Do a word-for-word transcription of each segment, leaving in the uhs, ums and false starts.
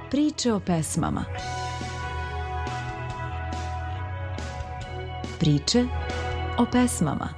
Priče o pesmama. Priče o pesmama.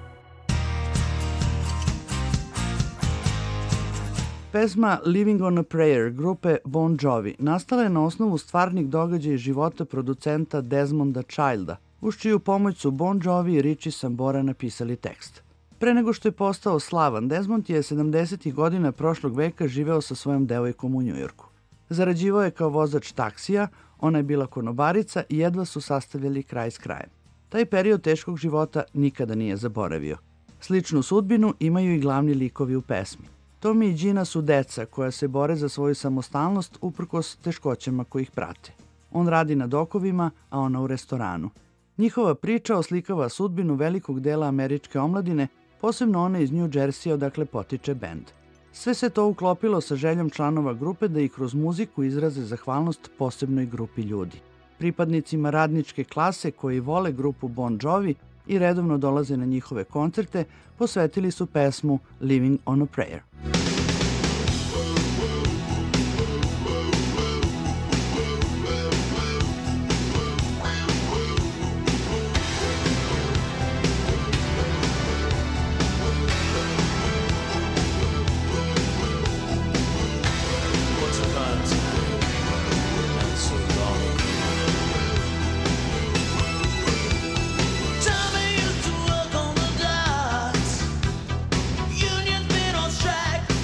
Pesma Living on a Prayer grupe Bon Jovi nastala je na osnovu stvarnih događaja iz života producenta Desmonda Childa, uz čiju pomoć su Bon Jovi i Richie Sambora napisali tekst. Pre nego što je postao slavan, Desmond je sedamdesetih godina prošlog veka živeo sa svojom devojkom u Njujorku. Zarađivao je kao vozač taksija, ona je bila konobarica i jedva su sastavljali kraj s krajem. Taj period teškog života nikada nije zaboravio. Sličnu sudbinu imaju i glavni likovi u pesmi. Tommy i Gina su deca koja se bore za svoju samostalnost uprkos teškoćama koji ih prate. On radi na dokovima, a ona u restoranu. Njihova priča oslikava sudbinu velikog dela američke omladine, posebno one iz New Jersey odakle potiče bend. Sve se to uklopilo sa željom članova grupe da i kroz muziku izraze zahvalnost posebnoj grupi ljudi. Pripadnicima radničke klase koji vole grupu Bon Jovi i redovno dolaze na njihove koncerte, posvetili su pesmu Living on a Prayer. Unions been on strike.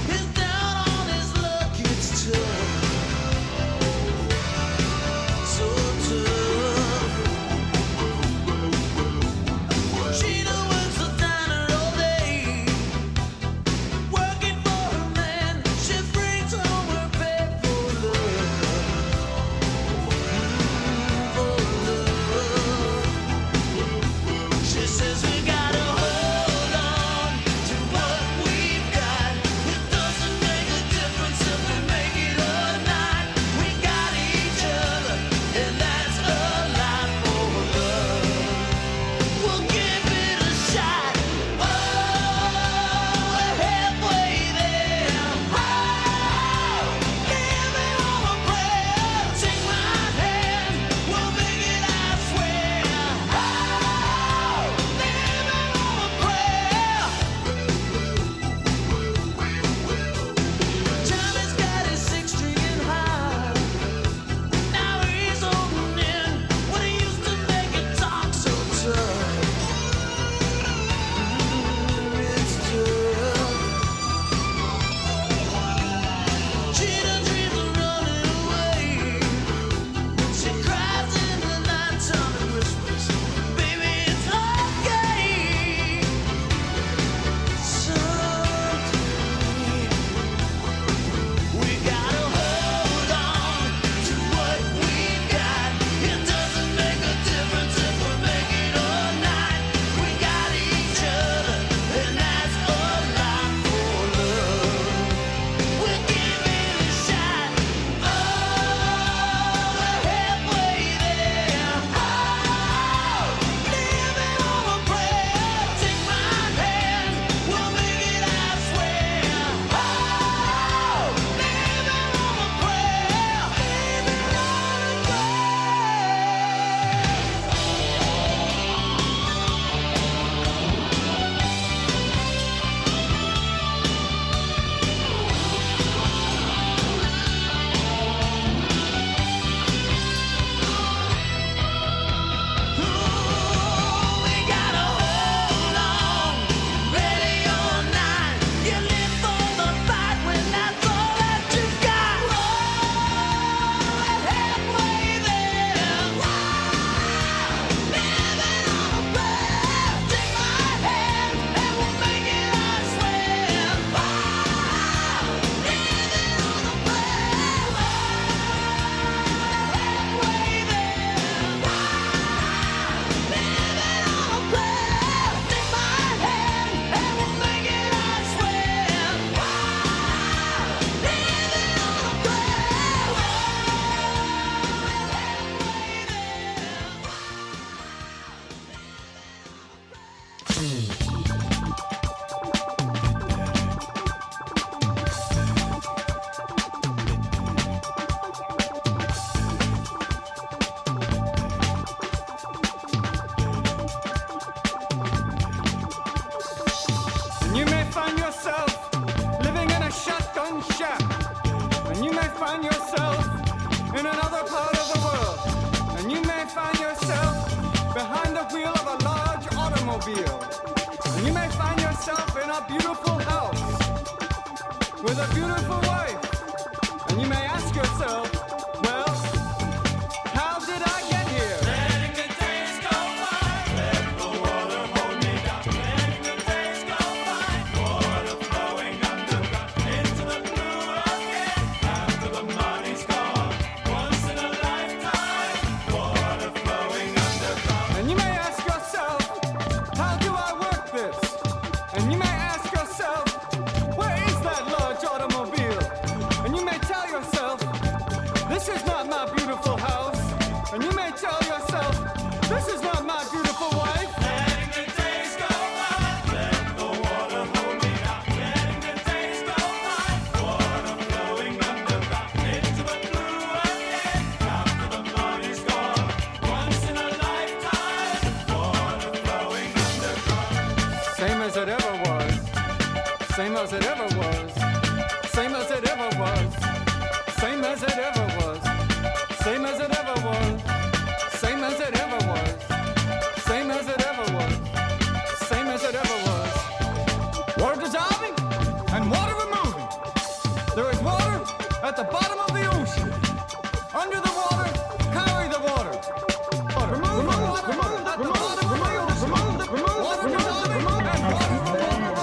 yourself in another part of the world, and you may find yourself behind the wheel of a large automobile, and you may find yourself in a beautiful house with a beautiful wife, and you may ask yourself, well, how did I get here? Letting the days go by, let the water hold me down. Letting the days go by, water flowing underground into the blue again. After the money's gone, once in a lifetime, water flowing underground. And you may ask yourself, how do I work this? And you may ask yourself, where is that large automobile? And you may tell yourself, this is not my beautiful house. And you may tell yourself, this is not my beautiful wife. Letting the days go by, let the water hold me down. Letting the days go by, water flowing underground into the blue again. After the money's gone, once in a lifetime, water flowing underground. Same as it ever was, same as it ever was, same as it ever was, same as it ever was, same as it ever was, same as it ever was, same as it ever was, same as it ever was. Water dissolving and water removing. There is water at the bottom of the ocean. Under the water, carry the water. Water. Remove, remove, water remove, at the bottom of the ocean. Remove, remove, water dissolving and water removing.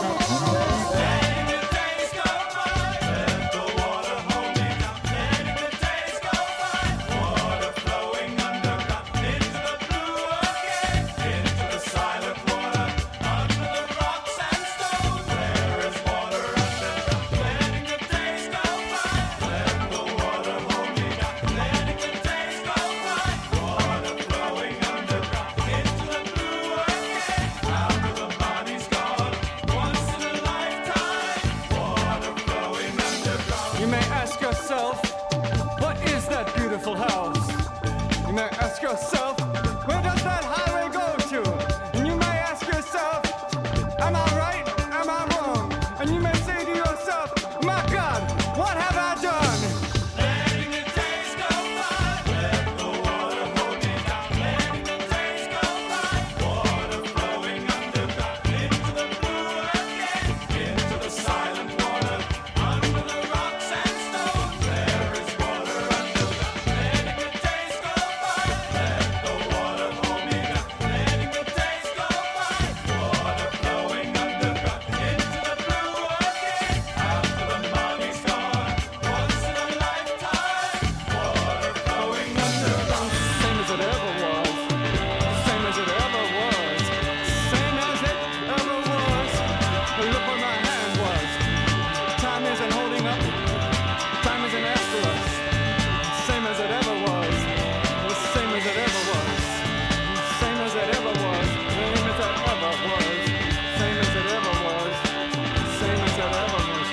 Letting the days go by, let the water hold me down. Letting the days go by, water flowing underground into the blue again, into the silent water, under the rocks and stones. There is water underground. Letting the days go by, let the water hold me down. Letting the days go by, water flowing underground into the blue again. After the body's gone, once in a lifetime, water flowing underground. You may ask yourself, what is that beautiful house? You may ask yourself, where does that highway go to? And you may ask yourself, am I right? Am I wrong? And you may say to yourself, my God, what have I done? Letting the days go by, let the water hold me down. Letting the days go by, water flowing underground into the blue again, into the silent water, under the rocks and stones. There is water underground. Letting the days go by, let the water hold me down. Letting the days go by, water flowing underground into the blue again. After the money's gone, once in a lifetime, water flowing underground. Same as it ever was, same as it ever was, same as it ever was. Look where my hand was. Time isn't holding up, time isn't after us. Same as it ever was, same as it ever was, same as it ever was, same as it ever was, same as it ever was, same as it ever was.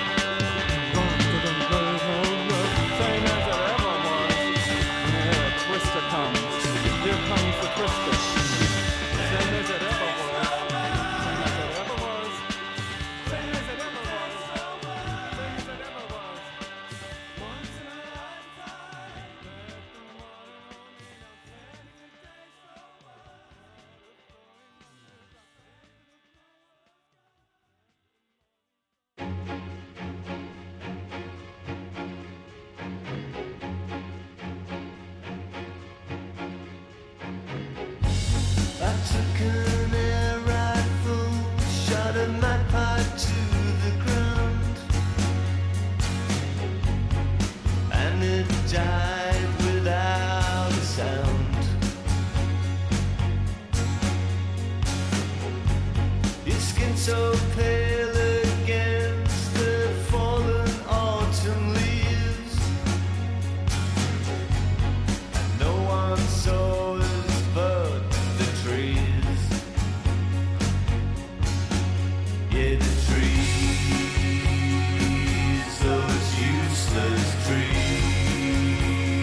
Same as it ever was. Here a twister comes. Here comes the twister. Same as it ever was. Same as it ever was. Same as it ever was. Same as it ever was. Once in a lifetime. I took an air rifle, shot a magpie to the ground, and it died without a sound. Your skin so pale against the fallen autumn leaves, and no one saw us but the trees. Yeah, the trees, those useless trees.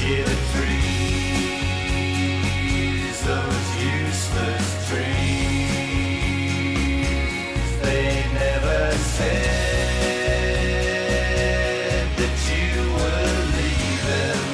Yeah, the trees, those useless trees, they never said that you were leaving.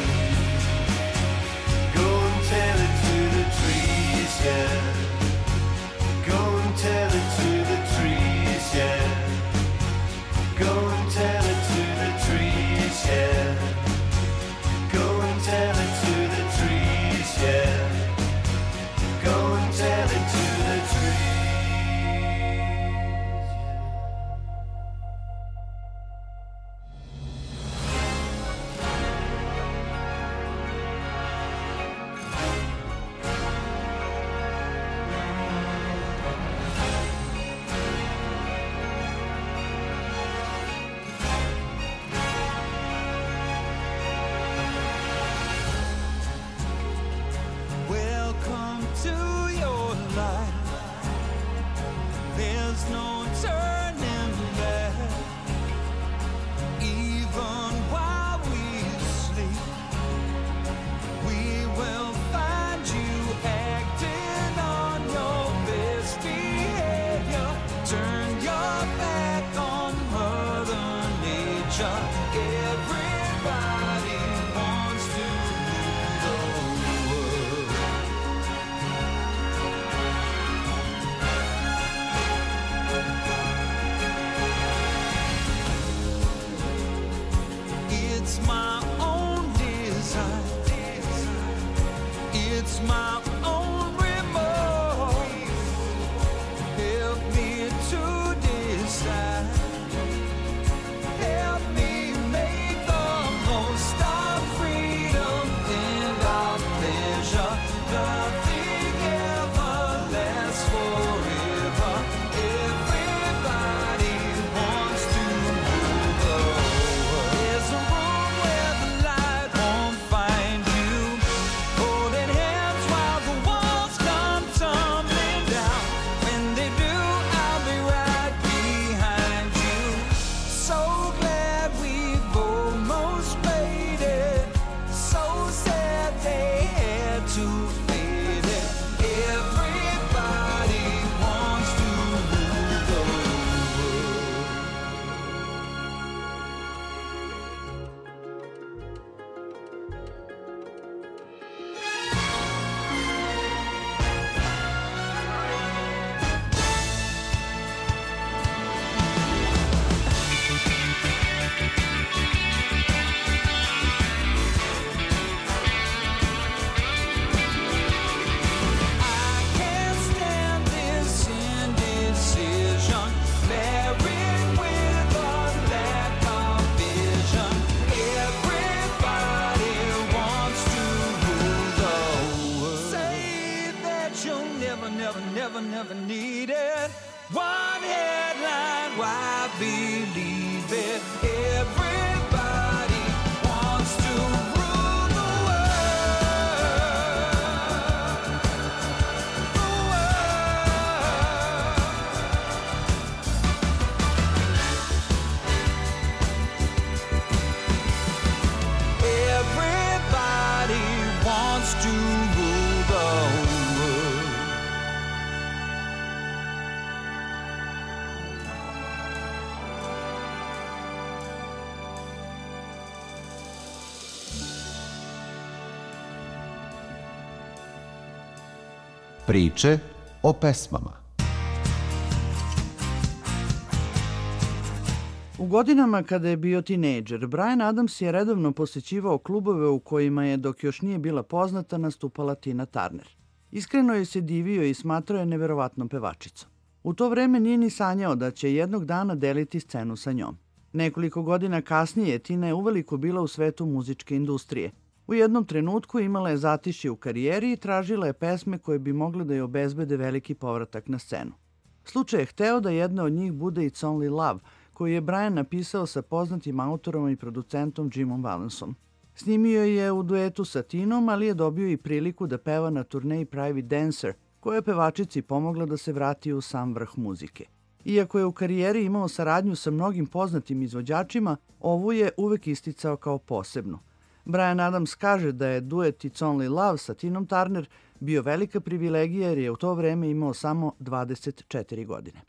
Go and tell it to the trees, yeah. Go and tell it to the trees, yeah. Go and tell it to the trees, yeah. Go and tell it to the trees, yeah. Go and tell it to the trees. Welcome to your life. There's no turning back. Even while we sleep, we will find you acting on your best behavior. Turn your back on Mother Nature. Everybody wants to rule the world. It's my own design. It's my own remorse. Help me to decide. Help me make the most of freedom and our pleasure. Nothing ever lasts forever. Everybody wants to rule the world. There's a room where the light won't find you. Holding hands while the walls come tumbling down. When they do, I'll be right behind you. So glad we've almost made it. So sad they had to fade it. Everybody wants to rule the world. I can't stand this indecision, married with a lack of vision. Everybody wants to rule the world. Say that you'll never, never, never, never need it. One headline, why believe it? Everybody wants to rule the world. The world. Everybody wants to rule the world. Priče o pesmama. U godinama kada je bio tinejdžer, Bryan Adams je redovno posećivao klubove u kojima je, dok još nije bila poznata, nastupala Tina Turner. Iskreno je se divio i smatrao je neverovatnom pevačicom. U to vreme nije ni sanjao da će jednog dana deliti scenu sa njom. Nekoliko godina kasnije Tina je uveliko bila u svetu muzičke industrije. U jednom trenutku imala je zatišje u karijeri i tražila je pesme koje bi mogle da je obezbede veliki povratak na scenu. Slučaj je hteo da jedna od njih bude It's Only Love, koju je Bryan napisao sa poznatim autorom i producentom Jimom Valensom. Snimio je u duetu sa Tinom, ali je dobio i priliku da peva na turneji Private Dancer, koja je pevačici pomogla da se vrati u sam vrh muzike. Iako je u karijeri imao saradnju sa mnogim poznatim izvođačima, ovu je uvek isticao kao posebnu. Bryan Adams kaže da je duet It's Only Love sa Tinom Turner bio velika privilegija jer je u to vreme imao samo dvadeset četiri godine.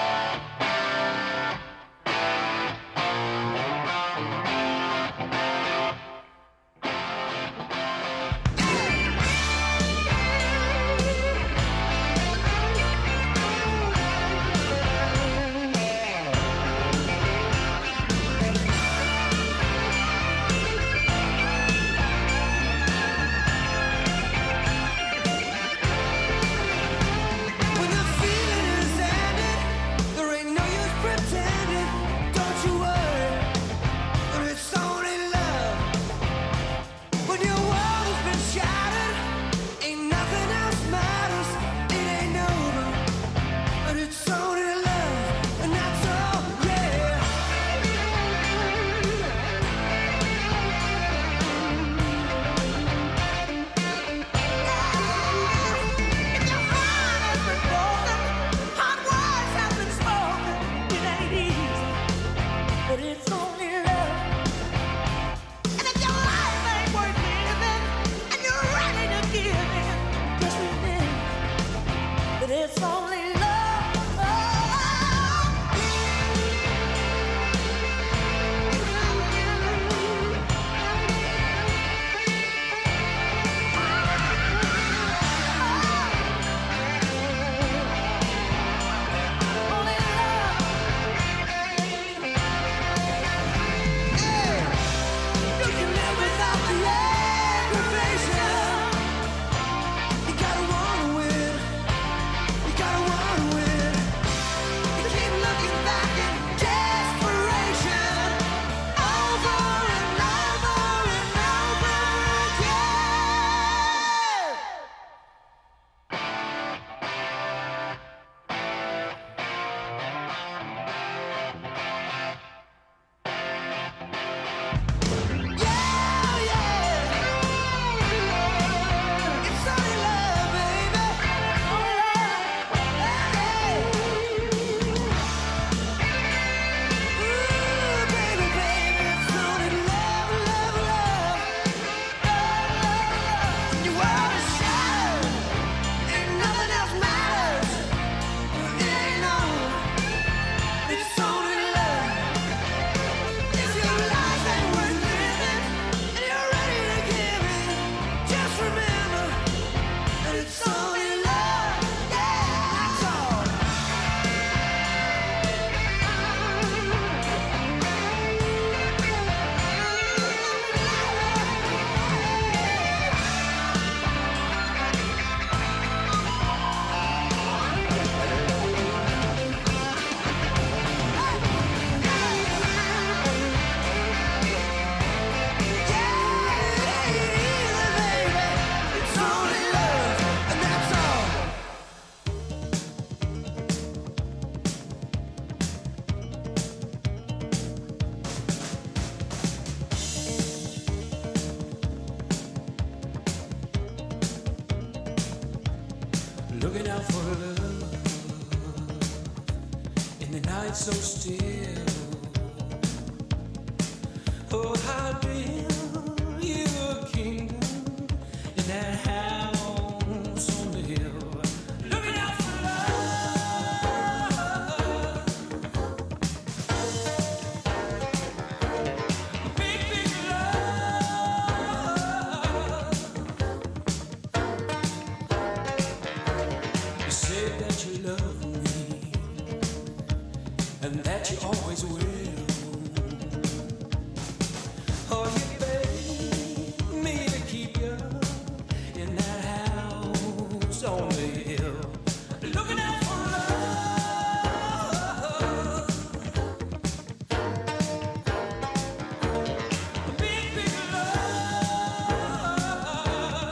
When the feeling is ended, looking out for love in the night so still. Oh, I'll build you a kingdom in that house on the hill. Looking out for love, big, big love. You said that you love me and that you always will. Oh, you begged me to keep you in that house on the hill. Looking out for love, big, big love.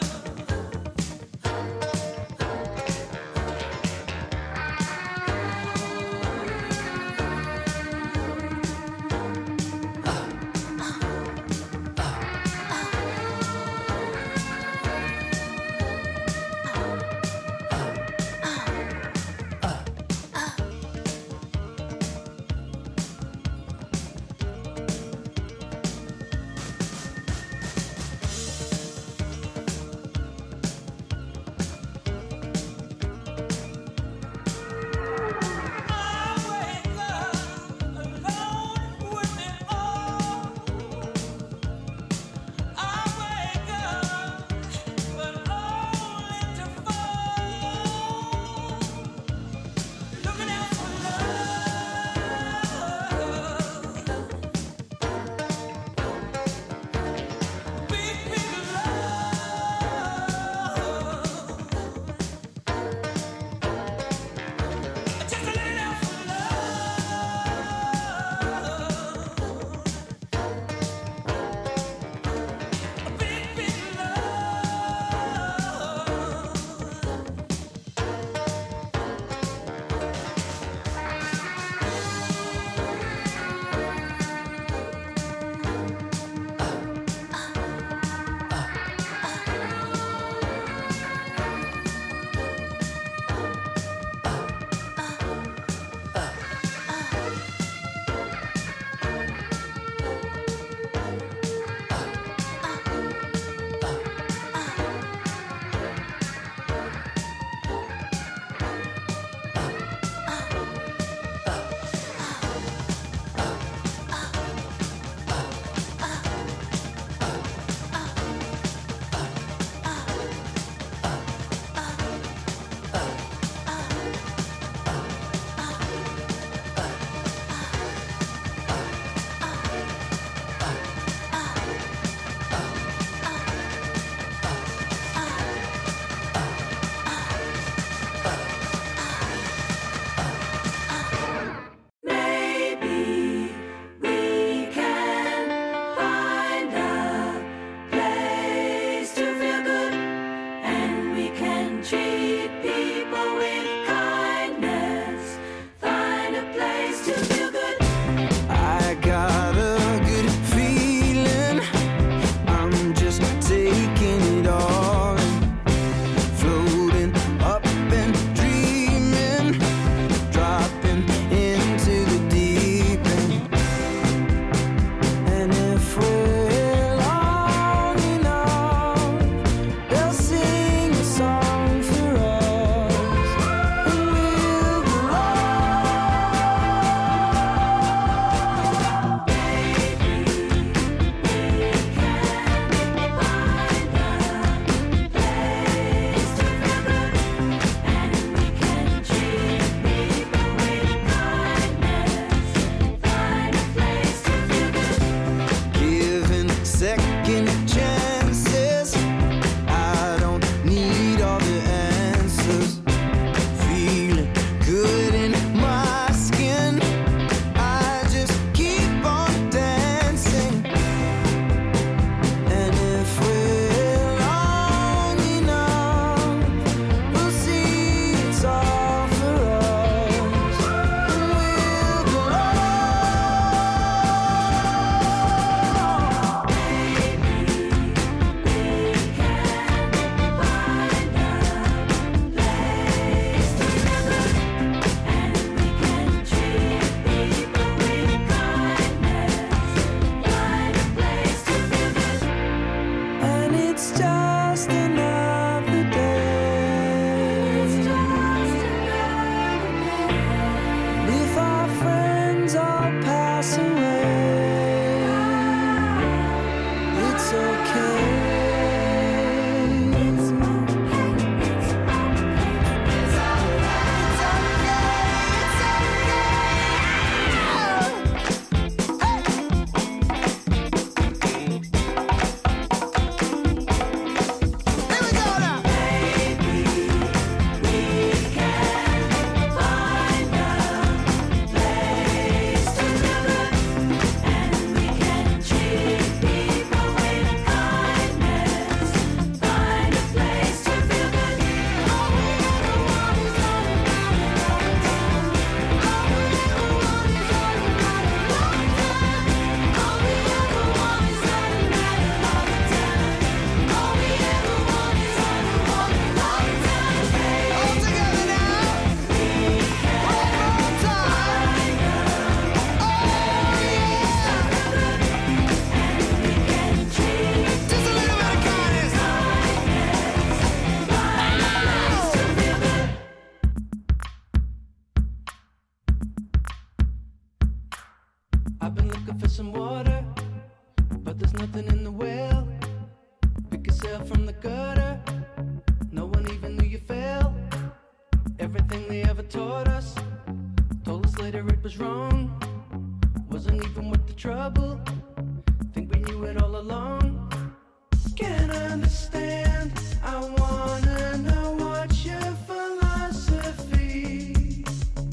from the gutter. No one even knew you fell. Everything they ever taught us, told us later it was wrong. Wasn't even worth the trouble. Think we knew it all along. Can't understand. I wanna know what's your philosophy.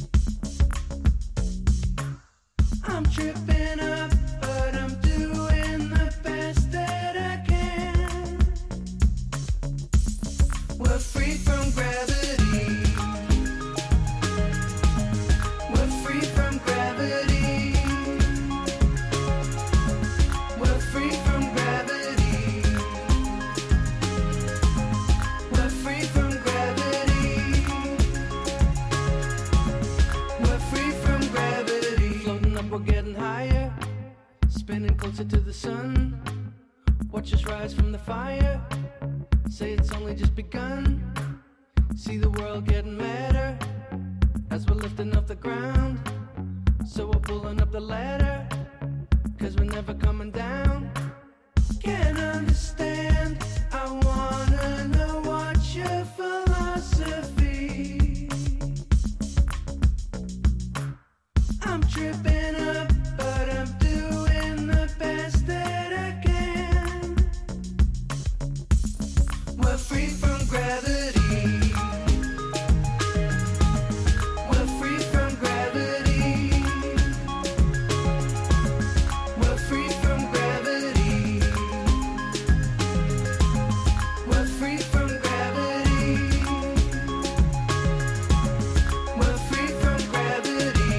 I'm tripping up, but I'm doing the best that I can. We're free from gravity. We're free from gravity. We're free from gravity. We're free from gravity. We're free from gravity. Floating up, we're getting higher. Spinning closer to the sun. Watch us rise from the fire. Say it's only just begun. See the world getting madder as we're lifting off the ground. So we're pulling up the ladder, cause we're never coming down. Can't understand. I wanna know what's your philosophy. I'm tripping up, but I'm doing the best that I can. We're free from gravity. We're free from gravity. We're free from gravity. We're free from gravity. We're free from gravity.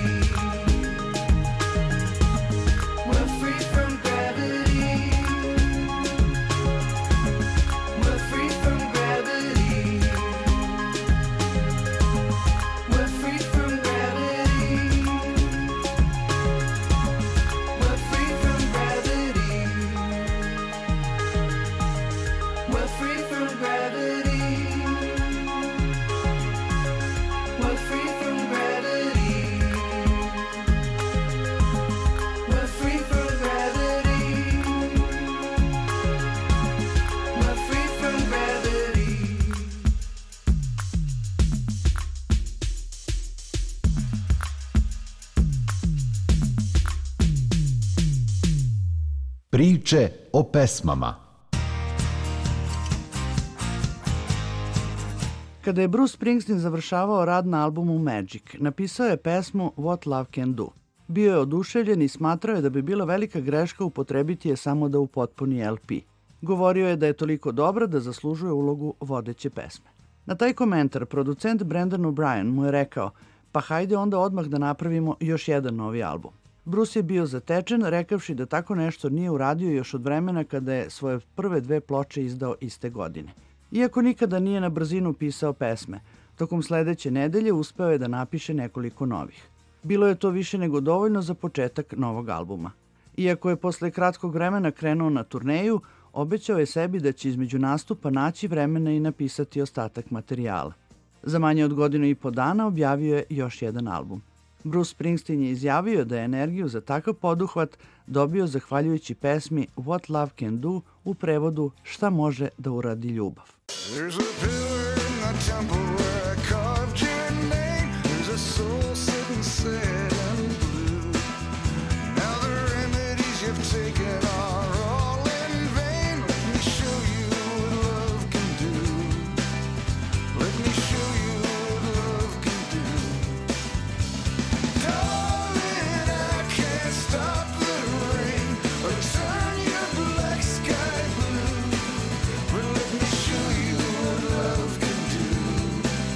We're free from gravity. We're free from gravity. We're free from gravity. We're free from gravity. We're free from gravity. We're free from gravity. We're free from gravity. We're free from gravity. Priče o pesmama. Kada je Bruce Springsteen završavao rad na albumu Magic, napisao je pesmu What Love Can Do. Bio je oduševljen i smatrao je da bi bila velika greška upotrebiti je samo da upotpuni L P. Govorio je da je toliko dobra da zaslužuje ulogu vodeće pesme. Na taj komentar producent Brendan O'Brien mu je rekao: pa hajde onda odmah da napravimo još jedan novi album. Bruce je bio zatečen, rekavši da tako nešto nije uradio još od vremena kada je svoje prve dve ploče izdao iste godine. Iako nikada nije na brzinu pisao pesme, tokom sledeće nedelje uspeo je da napiše nekoliko novih. Bilo je to više nego dovoljno za početak novog albuma. Iako je posle kratkog vremena krenuo na turneju, obećao je sebi da će između nastupa naći vremena i napisati ostatak materijala. Za manje od godinu i po dana objavio je još jedan album. Bruce Springsteen je izjavio da je energiju za takav poduhvat dobio zahvaljujući pesmi What Love Can Do, u prevodu Šta može da uradi ljubav. There's a pillar in the temple where I carved your name. There's a soul sitting sad and blue. Now the remedies you've taken are all in vain. Let me show you what love can do. Let me show you what love can do. Darling, I can't stop the rain or turn your black sky blue. But let me show you what love can do.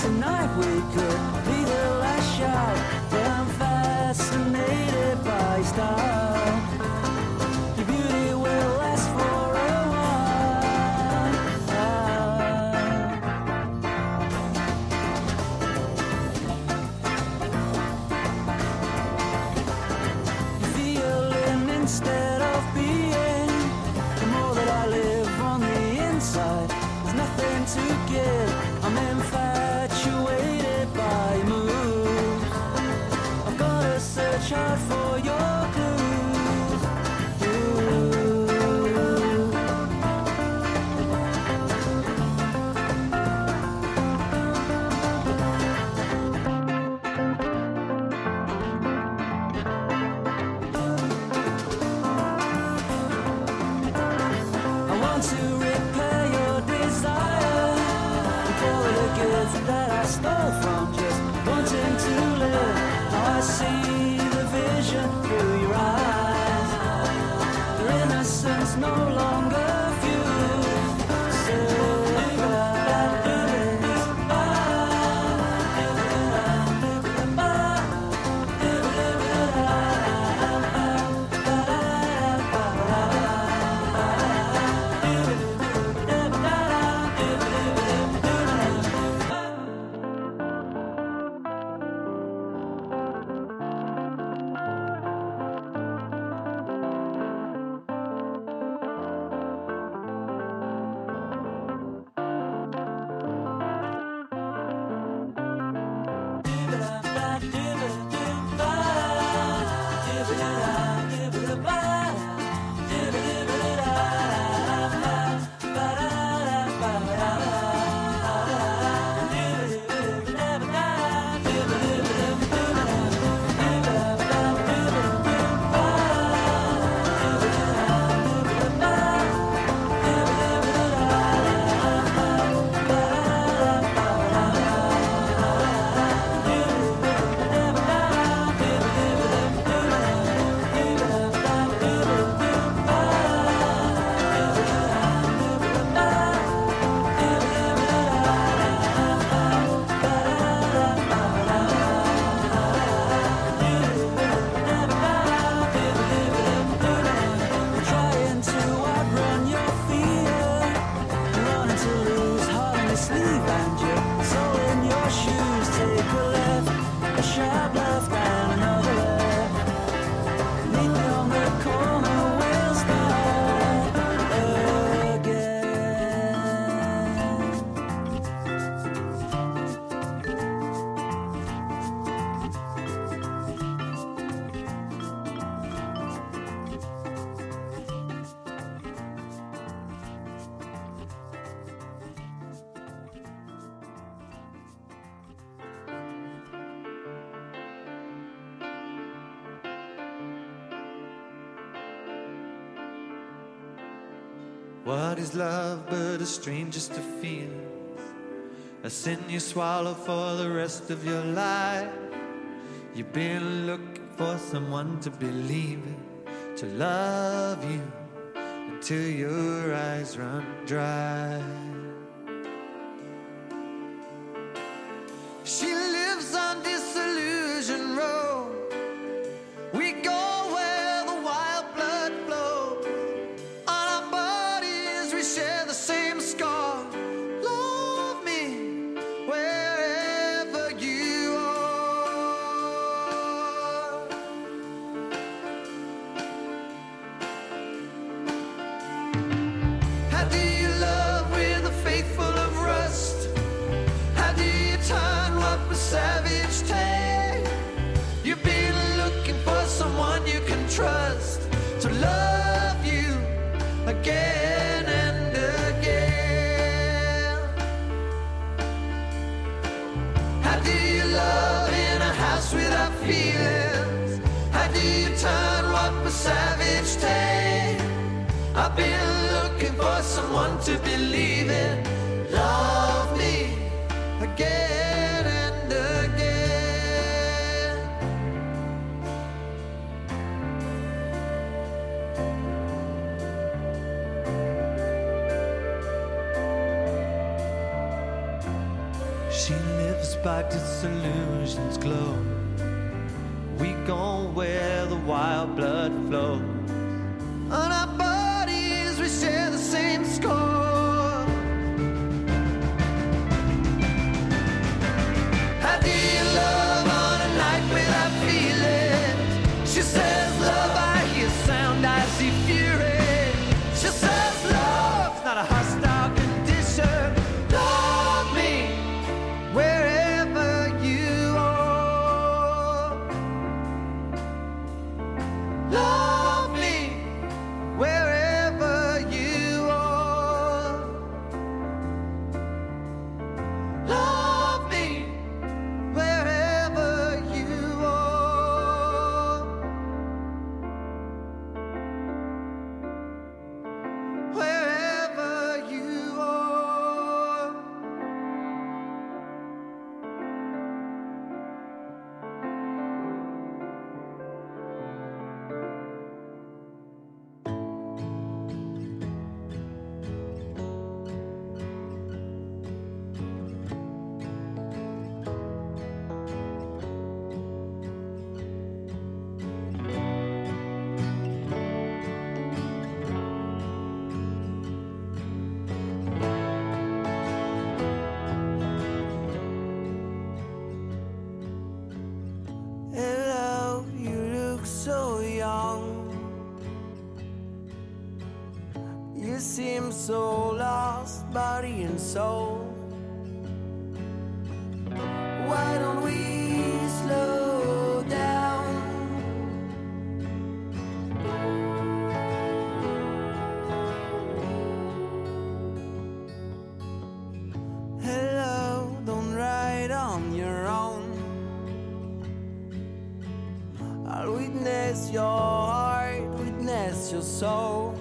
tonight we could be the last shout. But I'm fascinated by your style. Your beauty will last for a while. You're feeling instead of being. The more that I live on the inside, there's nothing to give. I'm infatuated by your moves. I've gotta search hard for your clues. Ooh. I want to repair your desire and call it a gift that I stole from just wanting to live. Now I see the vision through your eyes. Their innocence no longer fused. Say trying to outrun your fear, running to lose heart on your sleeve and your soul in your shoes. Take a left, a sharp left and another left. Meet me on the corner, we'll start again. What is love but a stranger's to feel? A sin you swallow for the rest of your life. You've been looking for someone to believe in, to love you until your eyes run dry. She lives on Disillusion Road. We go where the wild blood flows. On our bodies we share the same scar. Love me wherever you are. How do you love with a faith full of rust? How do you turn what was savage take? You've been looking for someone you can trust to love you again and again. How do you love in a house without feelings? How do you turn what was savage take? I've been looking for someone to believe in. Love me again and again. She lives by disillusion's glow. We gon' where the wild blood flows. On our bodies we share the same score. How do you love on a night without feeling? She says love, I hear sound, I see fury. She says love's not a hostile condition. Love me wherever you are. Love me wherever you are. Love me wherever you are. Wherever you are. Hello, you look so young. You seem so lost, body and soul. Why don't we slow down? Hello, don't ride on your own. I'll witness your heart, witness your soul.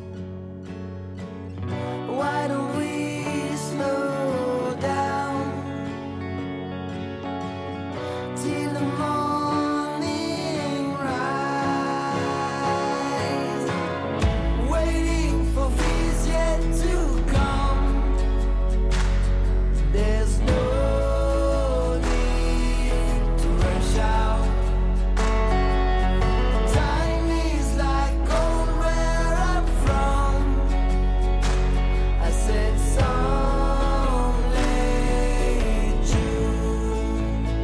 Why don't we slow down till the morning rise? Waiting for fears yet to come. There's no need to rush out. Time is like gold where I'm from. I said some late June.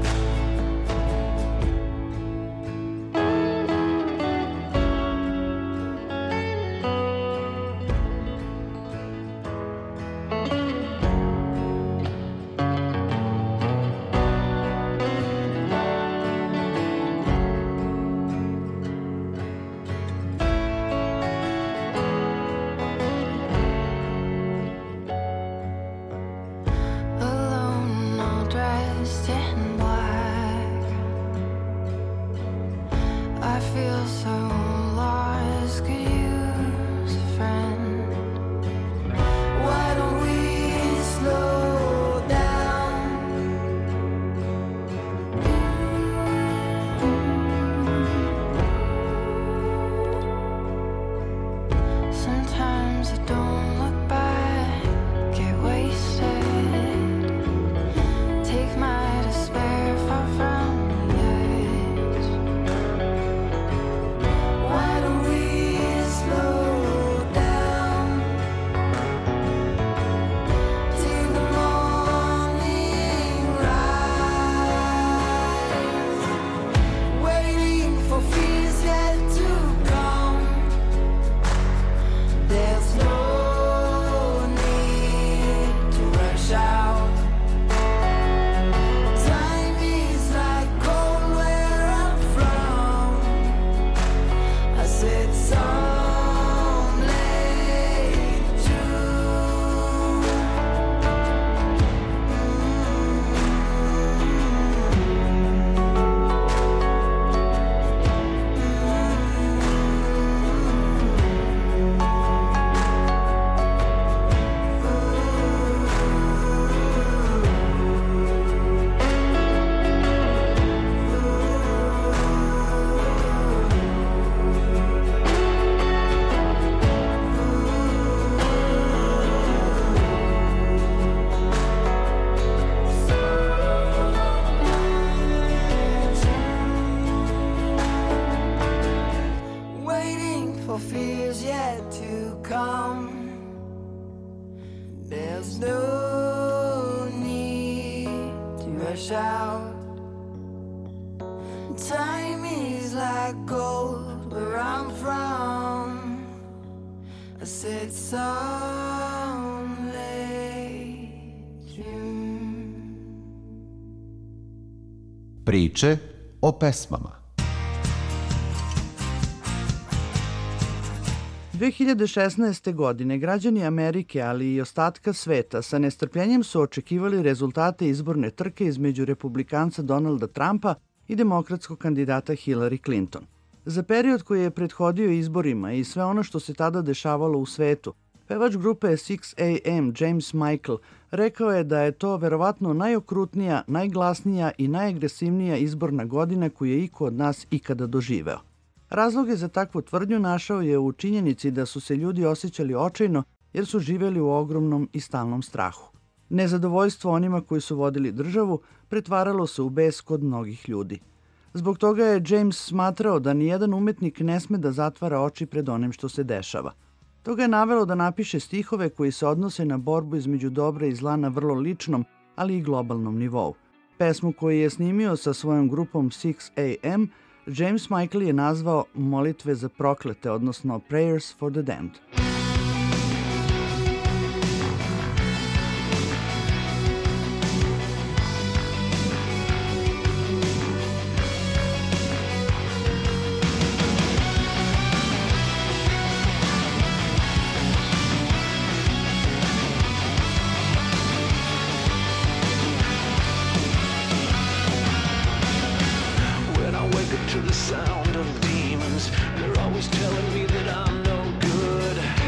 Alone, all dressed in black. I feel so lost, could use a friend. Why don't we slow down? Sometimes I don't look back, get wasted. Take my despair shout. Time is like gold where I'm from. I said some late June. Priče o pesmama. dve hiljade šesnaeste. godine građani Amerike, ali i ostatka sveta, sa nestrpljenjem su očekivali rezultate izborne trke između republikanca Donalda Trumpa i demokratskog kandidata Hillary Clinton. Za period koji je prethodio izborima i sve ono što se tada dešavalo u svetu, pevač grupe six a m James Michael rekao je da je to verovatno najokrutnija, najglasnija i najagresivnija izborna godina koju je iko od nas ikada doživeo. Razloge za takvu tvrdnju našao je u činjenici da su se ljudi osjećali očajno jer su živjeli u ogromnom i stalnom strahu. Nezadovoljstvo onima koji su vodili državu pretvaralo se u bes kod mnogih ljudi. Zbog toga je James smatrao da nijedan umetnik ne sme da zatvara oči pred onim što se dešava. To ga je navelo da napiše stihove koji se odnose na borbu između dobra i zla na vrlo ličnom, ali i globalnom nivou. Pesmu koju je snimio sa svojom grupom six a m James Michael je nazvao Molitve za proklete, odnosno Prayers for the Damned. To the sound of demons, they're always telling me that I'm no good.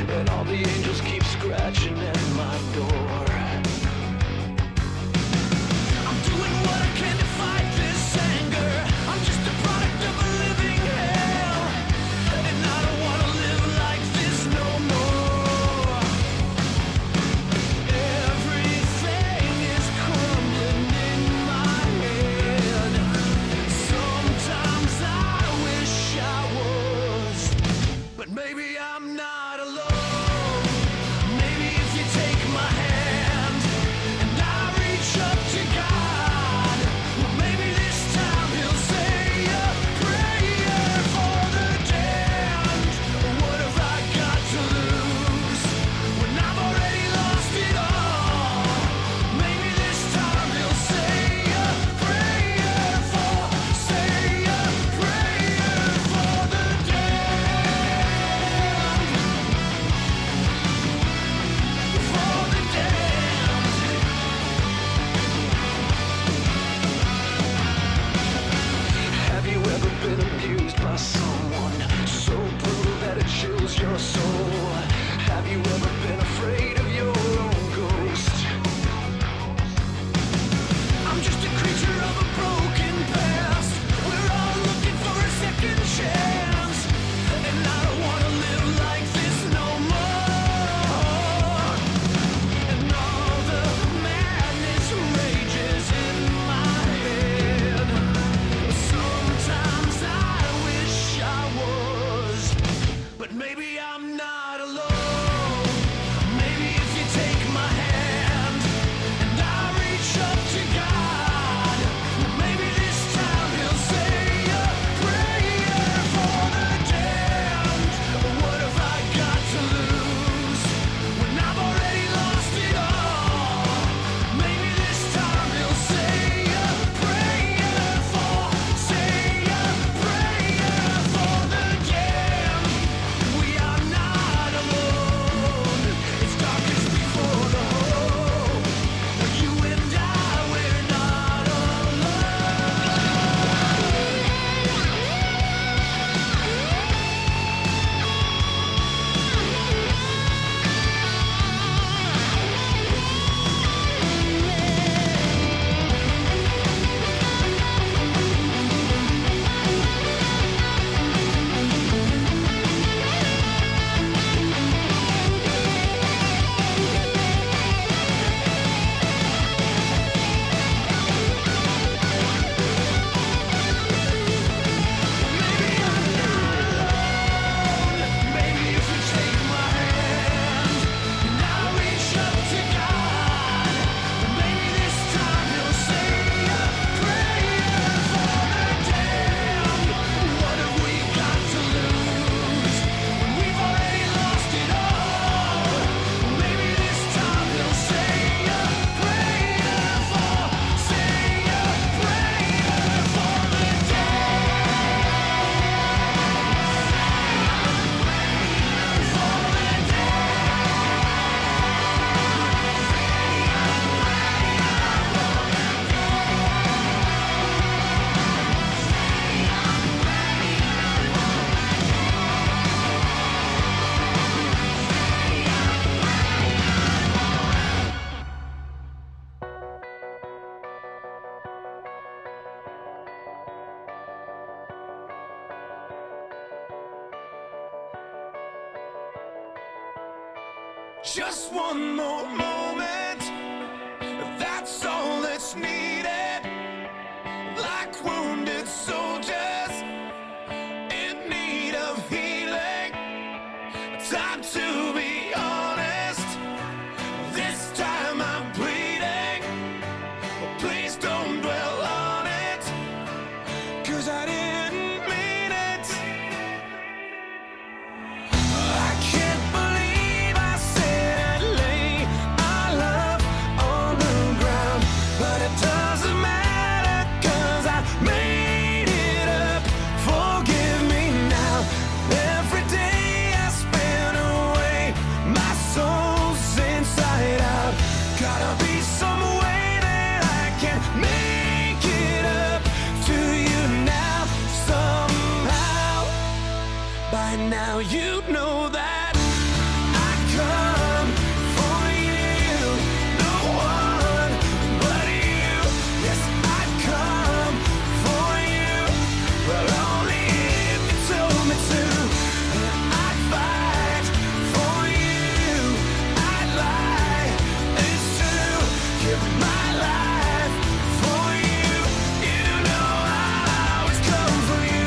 Just one more moment, that's all that's needed. Like wounded soldiers in need of healing. Time to be honest, this time I'm bleeding. Please don't dwell on it, 'cause I didn't mean it. I can't believe I said I'd lay our love on the ground, but it doesn't matter 'cause I made it up. Forgive me now. Every day I spend away, my soul's inside out. Gotta be some way that I can make it up to you now somehow. By now you know that I come for you, no one but you. Yes, I come for you, but only if you told me to. I'd fight for you, I'd lie, it's true. Give my life for you, you know I'll always come for you.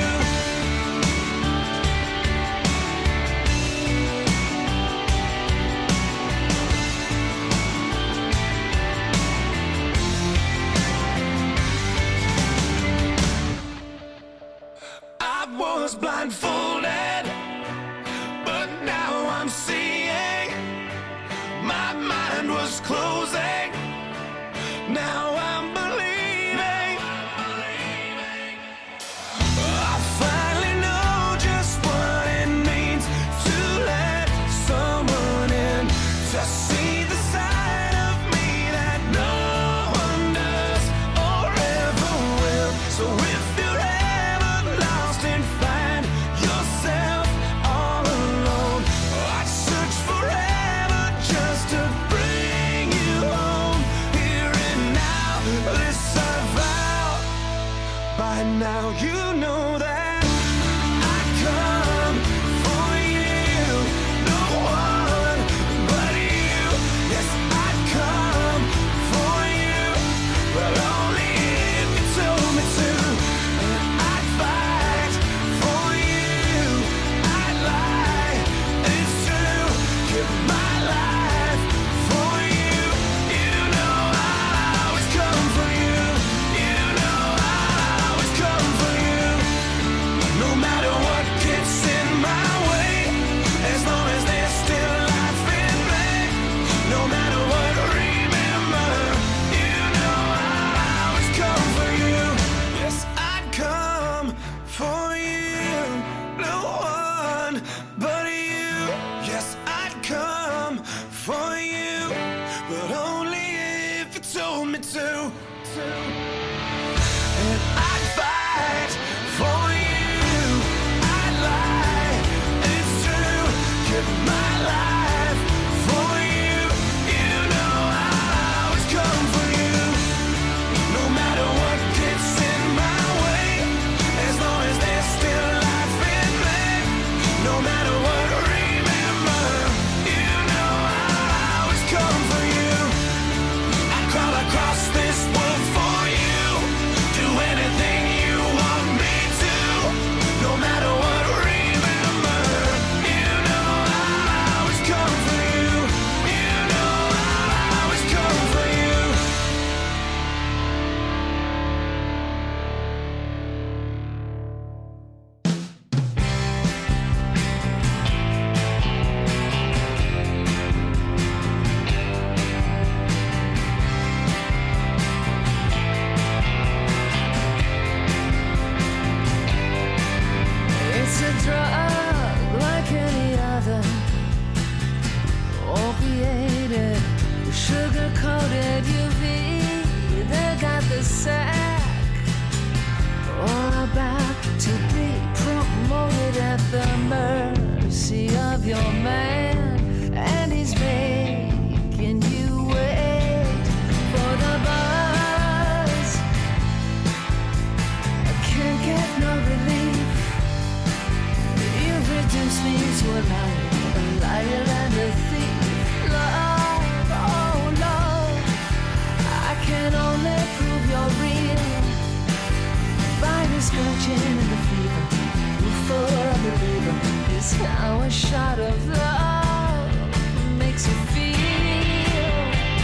I was blindfolded, but now I'm seeing. My mind was closing, now I'm believing. I finally know just what it means to let someone in, to see the side of me that no one does or ever will. So if you're ever lost and find yourself all alone, I'd search forever just to bring you home, here and now. This I vow. By now you know that I come for you, no one but you. Yes, I come for you, but only if you told me to. I'd fight for you, I'd lie, it's true. Give my life for you, you know I'll always come for you. You know I'll always come for you. No matter what gets in my way, as long as there's still life in me. No matter what, remember, you know I'll always come for you. Yes, I'd come for you, no one but you. Yes, I'd come for you, but only if you told me to. And I'd fight for you, I'd lie, it's true. Give my life for you, you know I'll always come for you. No matter what gets in my way, as long as there's still life in me. No matter what, remember, you know I'll always come for you. I'd crawl across this world for you. scratching and the fever, for a believer is how a shot of love makes you feel.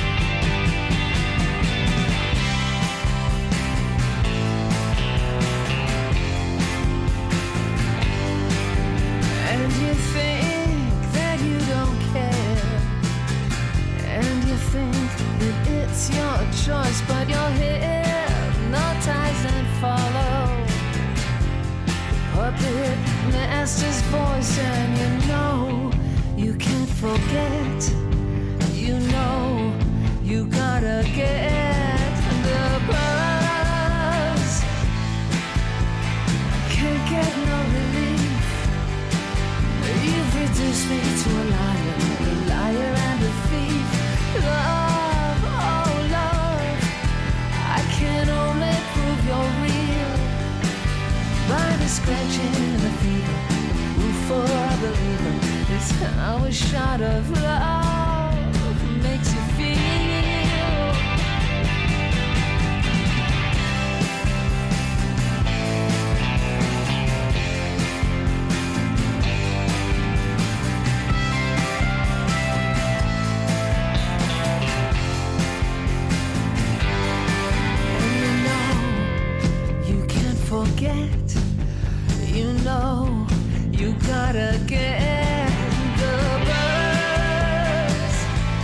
And you think that you don't care, and you think that it's your choice, but you're hypnotized and follow puppet master's voice, and you know you can't forget. You know you gotta get the buzz. Can't get no relief. You've reduced me to a liar, a liar and a thief. Love, oh love, I can only prove you're real by the scratching and the fever. Ooh, for a believer is how a shot of love makes you feel. And you know you can't forget. You know you gotta get the buzz.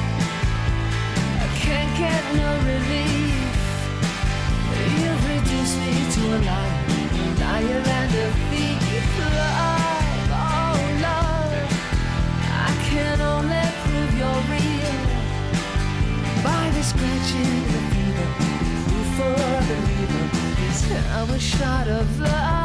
I can't get no relief. You've reduced me to a liar, a liar and a thief. Love, oh love, I can only prove you're real by the scratching, the fever. Ooh, for a believer is how a shot of love